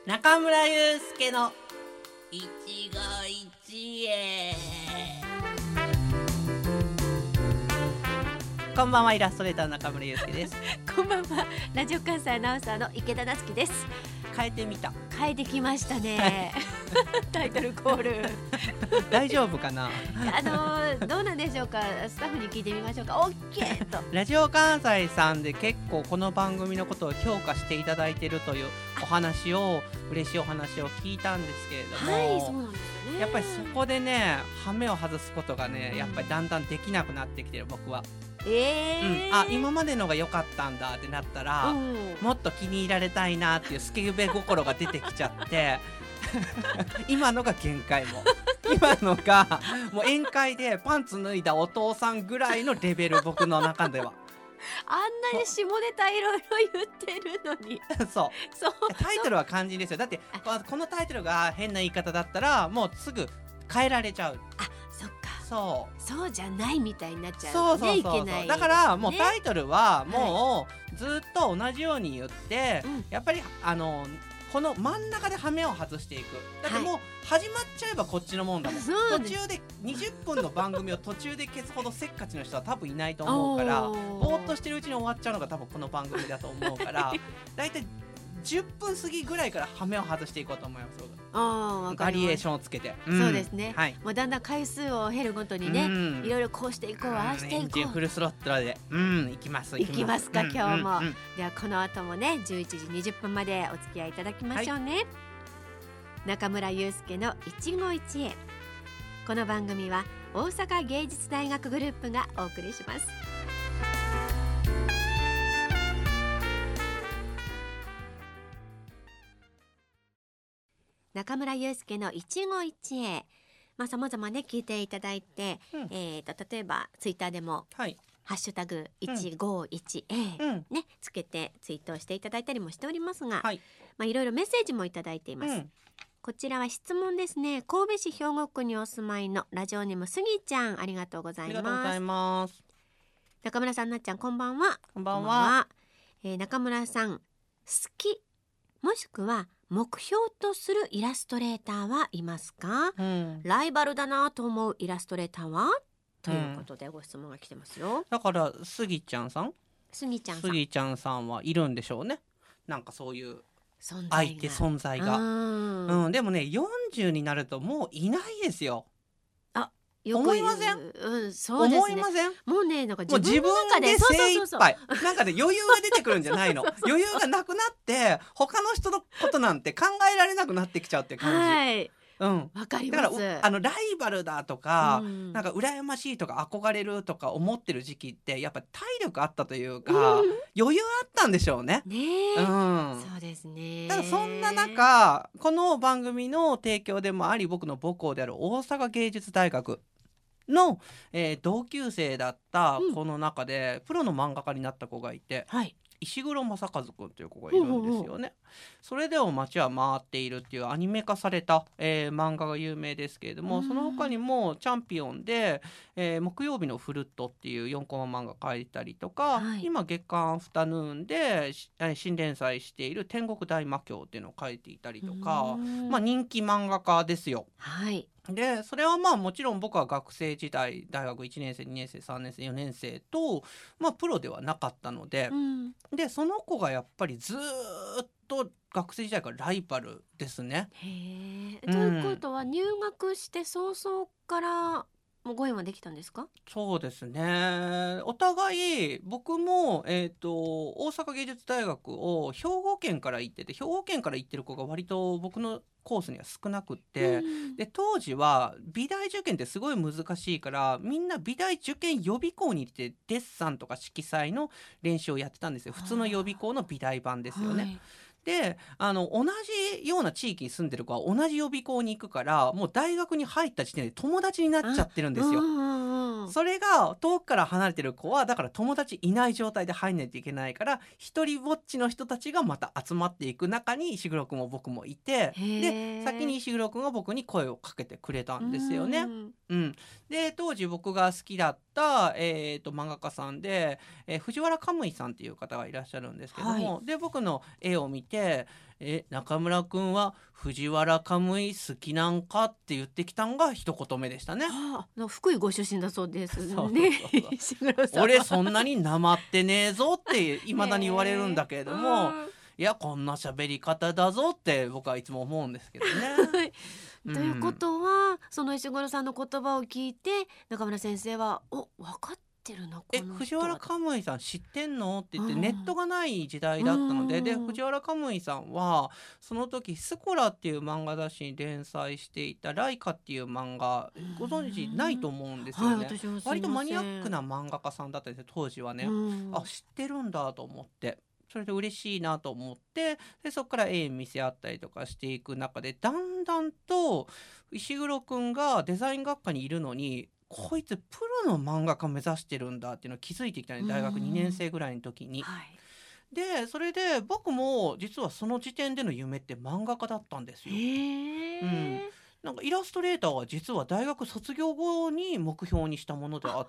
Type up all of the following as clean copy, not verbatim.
中村祐介の一期一会。こんばんは、イラストレーターの中村祐介です。 こんばんは、ラジオ関西アナウンサーの池田夏樹です。 変えてみた。 変えてきましたねタイトルコール大丈夫かなどうなんでしょうか。スタッフに聞いてみましょうか。 OK とラジオ関西さんで結構この番組のことを評価していただいているというお話を、嬉しいお話を聞いたんですけれども、 はい、そうなんですね。 やっぱりそこでね、羽目を外すことがね、やっぱりだんだんできなくなってきてる、僕は。今までのが良かったんだってなったら、もっと気に入られたいなっていうスケベ心が出てきちゃって今のが限界も今のがもう宴会でパンツ脱いだお父さんぐらいのレベル、僕の中では。 あんなに下ネタいろいろ言ってるのにそうタイトルは肝心ですよ。だってこのタイトルが変な言い方だったらもうすぐ変えられちゃう。 そっか、そうじゃないみたいになっちゃうね。いけない。 だからもうタイトルはもうずっと同じように言って、やっぱりこの真ん中で羽目を外していく。だってもう始まっちゃえばこっちのもんだもん。途中で20分の番組を途中で消すほどせっかちの人は多分いないと思うから、ぼーっとしてるうちに終わっちゃうのが多分この番組だと思うからだいたい10分過ぎぐらいから羽目を外していこうと思います。バリエーションをつけて、 そうですね、もうだんだん回数を減るごとにね、いろいろこうしていこう、ああしていこう、 フルスロットルでいきますか、今日も。ではこの後もね、11時20分までお付き合いいただきましょうね。中村祐介の一期一会。この番組は大阪芸術大学グループがお送りします。中村祐介の一期一会、様々ね聞いていただいて、例えばツイッターでも、ハッシュタグ151A、ね、つけてツイートしていただいたりもしておりますが、いろいろメッセージもいただいています。こちらは質問ですね。神戸市兵庫区にお住まいのラジオネームすぎちゃん、ありがとうございます。 ありがとうございます。 中村さん、なっちゃん、こんばんは。 こんばんは。 中村さん、好きもしくは目標とするイラストレーターはいますか？ライバルだなと思うイラストレーターは、ということでご質問が来てますよ。 だからスギちゃんさんはいるんでしょうね。なんかそういう存在が。でもね、40になるともういないですよ。思いません？ そうですね。 思いません？ もうね、なんか自分で精一杯、なんかで余裕が出てくるんじゃないの余裕がなくなって他の人のことなんて考えられなくなってきちゃうっていう感じ。 わかります。 だからライバルだとか、なんか羨ましいとか憧れるとか思ってる時期ってやっぱ体力あったというか、余裕あったんでしょうね。 そうですね。 ただそんな中、この番組の提供でもあり、僕の母校である大阪芸術大学の、同級生だった子の中で、プロの漫画家になった子がいて、石黒正和くんという子がいるんですよね。それでも街は回っているっていうアニメ化された、漫画が有名ですけれども、その他にもチャンピオンで、木曜日のフルットっていう4コマ漫画描いたりとか、今月刊アフタヌーンで新連載している天国大魔教っていうのを描いていたりとか、人気漫画家ですよ。でそれはもちろん僕は学生時代、大学1年生2年生3年生4年生と、プロではなかったので、でその子がやっぱりずっと学生時代からライバルですね。 ということは入学して早々からもうご縁はできたんですか？ そうですね。お互い僕も、大阪芸術大学を兵庫県から行ってて、兵庫県から行ってる子が割と僕のコースには少なくって、で当時は美大受験ってすごい難しいから、みんな美大受験予備校に行ってデッサンとか色彩の練習をやってたんですよ。普通の予備校の美大版ですよね。で同じような地域に住んでる子は同じ予備校に行くから、もう大学に入った時点で友達になっちゃってるんですよ。それが遠くから離れてる子はだから友達いない状態で入んないといけないから、一人ぼっちの人たちがまた集まっていく中に石黒くんも僕もいて、で先に石黒くんが僕に声をかけてくれたんですよね。で当時僕が好きだった、漫画家さんで、藤原カムイさんっていう方がいらっしゃるんですけども、で僕の絵を見て中村くんは藤原カムイ好きなんかって言ってきたんが一言目でしたね。 福井ご出身だそうですね。 俺そんなになまってねえぞって未だに言われるんだけれども、いやこんな喋り方だぞって僕はいつも思うんですけどね。 ということは、その石黒さんの言葉を聞いて中村先生は分かってるなこの人は。 藤原カムイさん知ってんのって言って、ネットがない時代だったので、藤原カムイさんはその時スコラっていう漫画雑誌に連載していたライカっていう漫画ご存知ないと思うんですよね。割とマニアックな漫画家さんだったんですよ当時はね。知ってるんだと思って、それで嬉しいなと思って、でそこから絵見せ合ったりとかしていく中で、だんだんと石黒くんがデザイン学科にいるのにこいつプロの漫画家目指してるんだっていうのを気づいてきたね、大学2年生ぐらいの時に。でそれで僕も実はその時点での夢って漫画家だったんですよ。なんかイラストレーターは実は大学卒業後に目標にしたものであって、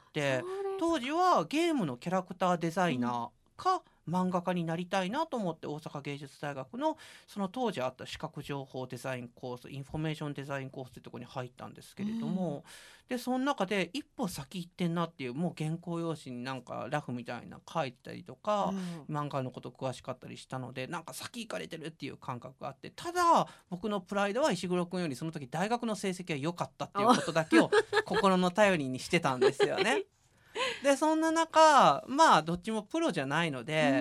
当時はゲームのキャラクターデザイナーか漫画家になりたいなと思って大阪芸術大学のその当時あった視覚情報デザインコース、インフォメーションデザインコースってとこに入ったんですけれども、でその中で一歩先行ってんなっていう、もう原稿用紙になんかラフみたいな書いてたりとか、漫画のこと詳しかったりしたので、なんか先行かれてるっていう感覚があって、ただ僕のプライドは石黒くんよりその時大学の成績が良かったっていうことだけを心の頼りにしてたんですよね。でそんな中まあどっちもプロじゃないので、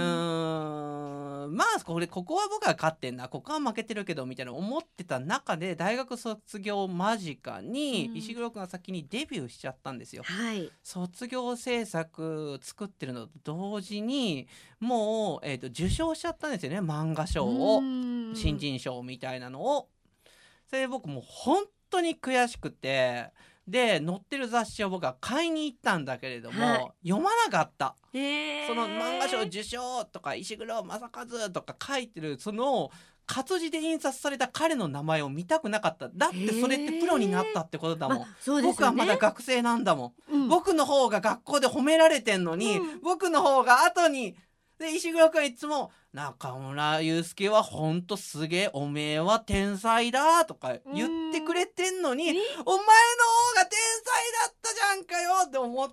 まあここは僕が勝ってんな、ここは負けてるけどみたいな思ってた中で、大学卒業間近に石黒くんが先にデビューしちゃったんですよ。卒業制作作ってるのと同時にもう、受賞しちゃったんですよね、漫画賞を、新人賞みたいなのを。それで僕もう本当に悔しくて、で載ってる雑誌を僕は買いに行ったんだけれども、読まなかった。その漫画賞受賞とか石黒正和とか書いてるその活字で印刷された彼の名前を見たくなかった。だってそれってプロになったってことだもん。僕はまだ学生なんだもん、僕の方が学校で褒められてんのに、僕の方が後に。で石黒くんいつも中村祐介はほんとすげえ、おめえは天才だとか言ってくれてんのに、お前の方が天才だったじゃんかよって思って、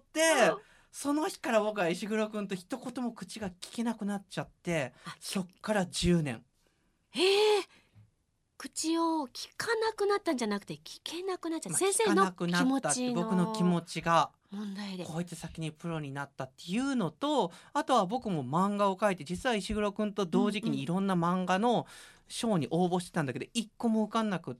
その日から僕は石黒くんと一言も口が聞けなくなっちゃって、そっから10年。 口を聞かなくなったんじゃなくて聞けなくなっちゃった、先生の気持ちの僕の気持ちが問題で、 こいつ先にプロになったっていうのと、あとは僕も漫画を描いて、実は石黒くんと同時期にいろんな漫画の賞に応募してたんだけど一個も受かんなくって、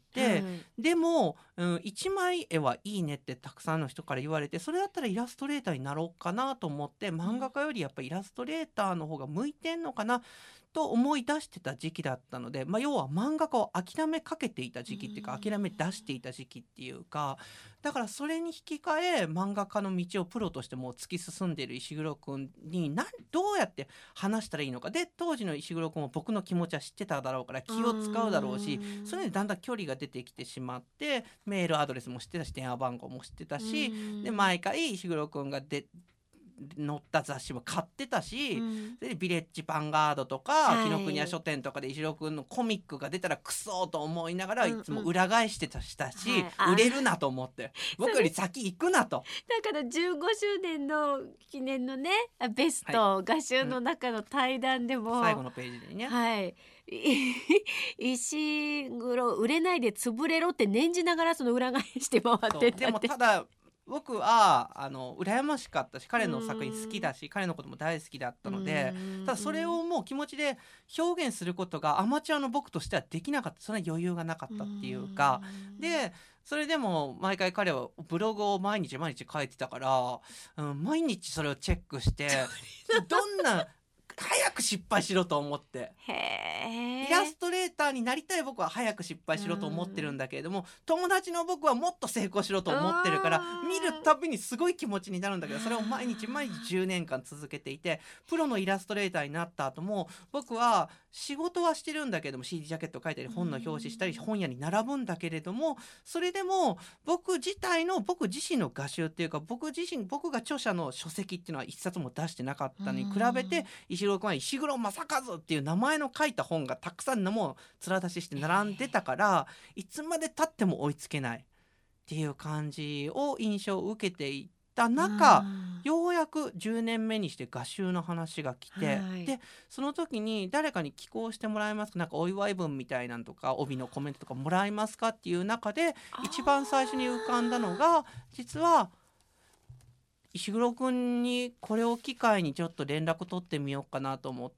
でも、一枚絵はいいねってたくさんの人から言われて、それだったらイラストレーターになろうかなと思って、漫画家よりやっぱイラストレーターの方が向いてんのかなと思い出してた時期だったので、要は漫画家を諦めかけていた時期っていうか、諦め出していた時期っていうか、だからそれに引き換え漫画家の道をプロとしてもう突き進んでいる石黒くんにどうやって話したらいいのか。で当時の石黒くんも僕の気持ちは知ってただろうから気を使うだろうし、それでだんだん距離が出てきてしまって、メールアドレスも知ってたし電話番号も知ってたし、で毎回石黒くんが載った雑誌も買ってたし、でビレッジヴァンガードとか紀ノ国屋書店とかで石黒くんのコミックが出たらクソと思いながらいつも裏返してたし、売れるなと思って僕より先行くなと。 だから15周年の記念のねベスト画集の中の対談でも、 最後のページでね、 石黒売れないで潰れろって念じながらその裏返して回ってたって。 でもただ僕は羨ましかったし、彼の作品好きだし、彼のことも大好きだったので、ただそれをもう気持ちで表現することがアマチュアの僕としてはできなかった。そんな余裕がなかったっていうか、でそれでも毎回彼はブログを毎日書いてたから、毎日それをチェックしてどんな早く失敗しろと思って。イラストレーターになりたい僕は早く失敗しろと思ってるんだけれども、友達の僕はもっと成功しろと思ってるから、見るたびにすごい気持ちになるんだけど、それを毎日毎日10年間続けていて、プロのイラストレーターになった後も僕は仕事はしてるんだけども、 CD ジャケット書いたり本の表紙したり本屋に並ぶんだけれども、それでも僕自身の画集っていうか、僕が著者の書籍っていうのは一冊も出してなかったのに比べて、石黒君は石黒正和っていう名前の書いた本がたくさんのもう面出しして並んでたから、いつまで経っても追いつけないっていう感じを印象を受けていた中、ようやく10年目にして画集の話が来て、でその時に誰かに寄稿してもらえますか、なんかお祝い文みたいなんとか帯のコメントとかもらえますかっていう中で、一番最初に浮かんだのが、実は石黒くんにこれを機会にちょっと連絡取ってみようかなと思って、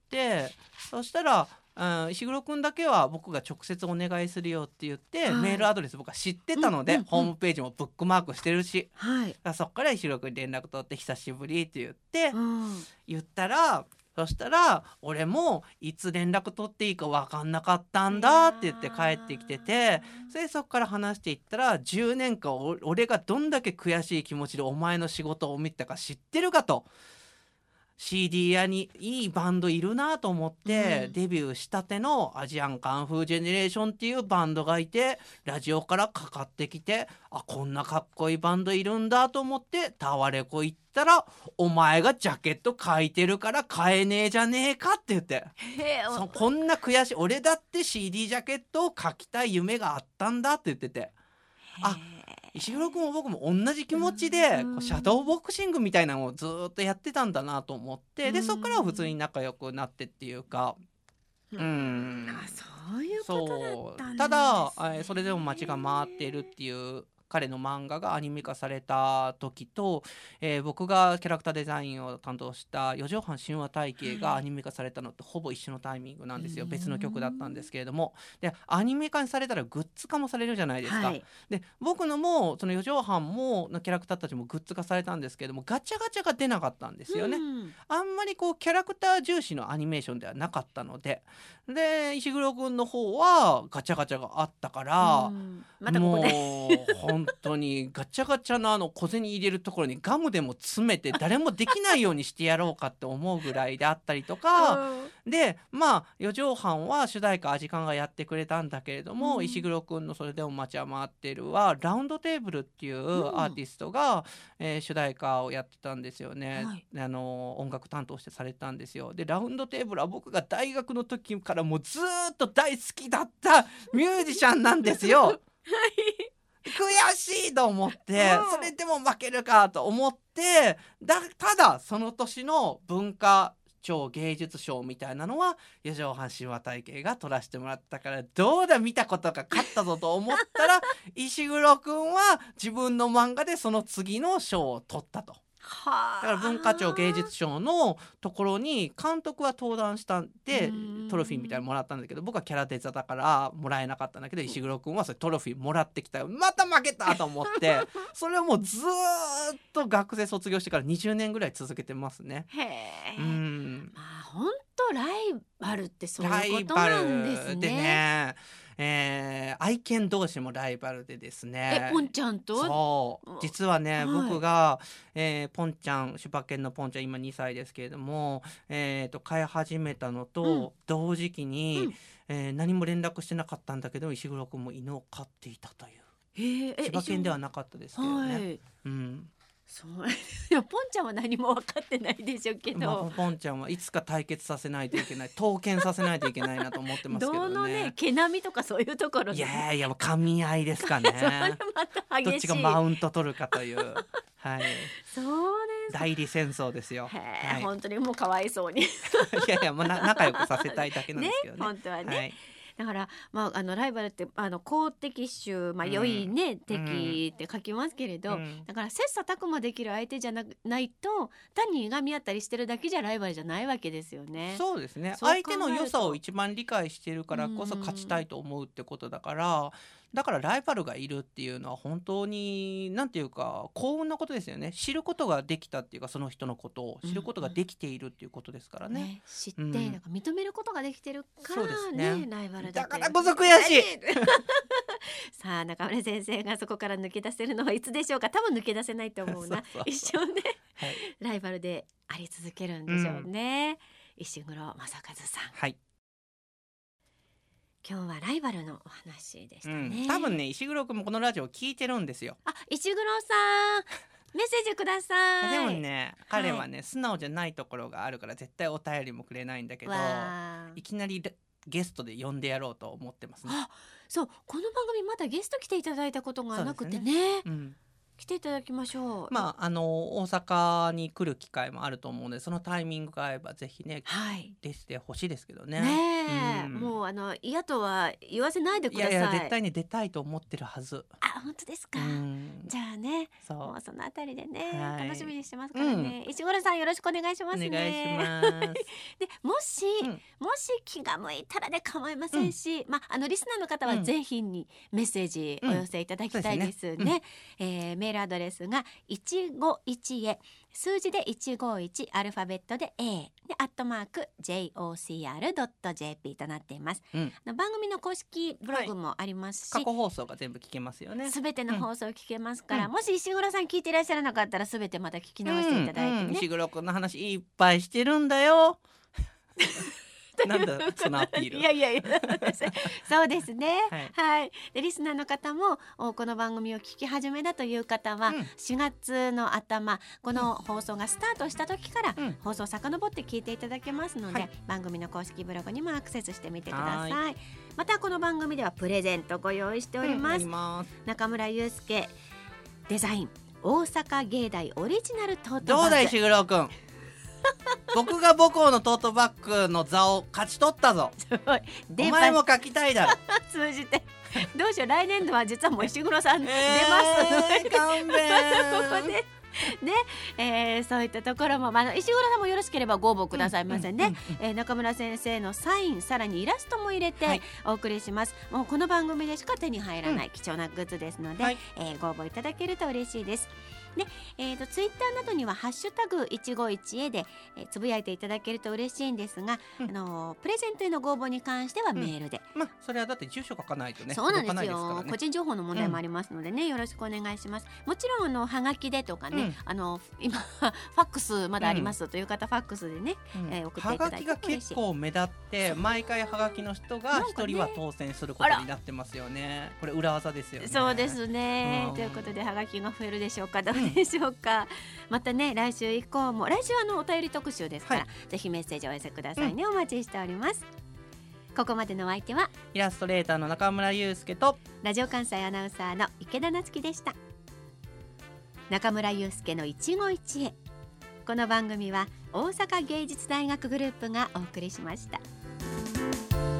そしたら石黒くんだけは僕が直接お願いするよって言って、メールアドレス僕は知ってたので、ホームページもブックマークしてるし、そっから石黒くんに連絡取って久しぶりって言って、言ったら、そしたら俺もいつ連絡取っていいか分かんなかったんだって言って帰ってきてて、そっから話していったら、10年間俺がどんだけ悔しい気持ちでお前の仕事を見たか知ってるかと。CD 屋にいいバンドいるなと思って、デビューしたてのアジアンカンフージェネレーションっていうバンドがいて、ラジオからかかってきて、こんなかっこいいバンドいるんだと思ってタワレコ行ったら、お前がジャケット書いてるから買えねえじゃねえかって言って、こんな悔しい、俺だって CD ジャケットを書きたい夢があったんだって言ってて、石黒君も僕も同じ気持ちでシャドーボクシングみたいなのをずっとやってたんだなと思って、でそこからは普通に仲良くなってっていうか、 そういうことだったんですね。 ただそれでも街が回っているっていう彼の漫画がアニメ化された時と、僕がキャラクターデザインを担当した四畳半神話体系がアニメ化されたのってほぼ一緒のタイミングなんですよ。別の曲だったんですけれども、でアニメ化にされたらグッズ化もされるじゃないですか、で僕のもその四畳半ものキャラクターたちもグッズ化されたんですけれども、ガチャガチャが出なかったんですよね、あんまりこうキャラクター重視のアニメーションではなかったので、で石黒くんの方はガチャガチャがあったから、もう本当にガチャガチャの小銭入れるところにガムでも詰めて誰もできないようにしてやろうかって思うぐらいであったりとか、で四畳半は主題歌アジカンがやってくれたんだけれども、石黒くんのそれでも街は回ってるはラウンドテーブルっていうアーティストが、主題歌をやってたんですよね、音楽担当してされたんですよ。でラウンドテーブルは僕が大学の時からもうずっと大好きだったミュージシャンなんですよ悔しいと思って、それでも負けるかと思って、ただその年の文化庁芸術賞みたいなのは四畳半神話体系が取らせてもらったから、どうだ見たことが勝ったぞと思ったら石黒くんは自分の漫画でその次の賞を取ったと。だから文化庁芸術賞のところに監督は登壇したんでトロフィーみたいなのもらったんだけど、僕はキャラデザだからもらえなかったんだけど、石黒くんはそれトロフィーもらってきたよ、また負けたと思ってそれをもうずっと学生卒業してから20年ぐらい続けてますね。 本当ライバルってそういうことなんですね。ライバルでね、 愛犬同士もライバルでですね。 ポンちゃんとそう実はね、僕が、ポンちゃん柴犬のポンちゃん今2歳ですけれども、飼い始めたのと同時期に、何も連絡してなかったんだけど石黒くんも犬を飼っていたという、柴犬ではなかったですけどね、 そういやポンちゃんは何も分かってないでしょうけど、 ポンちゃんはいつか対決させないといけない刀剣させないといけないなと思ってますけどね。 どのね毛並みとかそういうところで、 いやいや噛み合いですかねそれまた激しい、 どっちがマウント取るかというはい、 そうです代理戦争ですよ。 本当にもうかわいそうにいや仲良くさせたいだけなんですけどね本当はね、だから、ライバルって好敵手、良いね、敵って書きますけれど、だから切磋琢磨できる相手じゃないと単にいがみ合ったりしてるだけじゃライバルじゃないわけですよね。 そうですね、相手の良さを一番理解してるからこそ勝ちたいと思うってことだから、 だからライバルがいるっていうのは本当になんていうか幸運なことですよね。知ることができたっていうか、その人のことを知ることができているっていうことですからね。 知ってなんか認めることができてるからね、ライバルだからこそ悔しいさあ中村先生がそこから抜け出せるのはいつでしょうか。多分抜け出せないと思うな。一生ね、ライバルであり続けるんでしょうね。石黒正和さん、今日はライバルのお話でしたね。 多分ね石黒くんもこのラジオ聞いてるんですよ。 石黒さんメッセージください。 でもね彼はね、素直じゃないところがあるから絶対お便りもくれないんだけど、いきなりゲストで呼んでやろうと思ってますね。 そうこの番組まだゲスト来ていただいたことがなくてね、来ていただきましょう。 大阪に来る機会もあると思うので、そのタイミングが合えばぜひね、出してほしいですけどね。 もう嫌とは言わせないでください。 いや絶対に出たいと思ってるはず。 本当ですか。じゃあね、もうそのあたりでね、楽しみにしてますからね。石黒さんよろしくお願いしますね。 お願いします。 でもし気が向いたらで構いませんし、リスナーの方はぜひにメッセージお寄せいただきたいですね。メールアドレスが151数字で151アルファベットで A で@jocr.jp となっています。番組の公式ブログもありますし、 過去放送が全部聞けますよね。 すべての放送を聞けますから、もし石黒さん聞いていらっしゃらなかったらすべてまた聞き直していただいてね。 石黒くんの話いっぱいしてるんだよ。なんだそのアピール。 いやそうですね。でリスナーの方もこの番組を聞き始めだという方は、4月の頭この放送がスタートした時から放送を遡って聞いていただけますので、番組の公式ブログにもアクセスしてみてください。またこの番組ではプレゼントご用意しております。中村祐介デザイン大阪芸大オリジナルトートバッグ。 どうだ石黒くん僕が母校のトートバッグの座を勝ち取ったぞ。お前も書きたいだろ。 通じてどうしよう、来年度は実はもう石黒さん出ます。 勘弁ここでね、そういったところも、石黒さんもよろしければご応募くださいませね。中村先生のサイン、さらにイラストも入れてお送りします。もうこの番組でしか手に入らない貴重なグッズですので、ご応募いただけると嬉しいです。で、ツイッターなどにはハッシュタグ151で、つぶやいていただけると嬉しいんですが、プレゼントへのご応募に関してはメールで、 それはだって住所書かないとね。 そうなんですよ、個人情報の問題もありますのでね、よろしくお願いします。もちろんはがきでとかね、今ファックスまだありますという方、ファックスでね、送っていただいてはがきが結構目立って毎回はがきの人が一人は当選することになってますよね。これ裏技ですよね。 そうですね、ということではがきが増えるでしょうか、どうでしょうか。またね、来週以降も、来週お便り特集ですから、ぜひメッセージをお寄せくださいね。お待ちしております。ここまでのお相手はイラストレーターの中村祐介とラジオ関西アナウンサーの池田夏樹でした。中村祐介の一期一会。この番組は大阪芸術大学グループがお送りしました。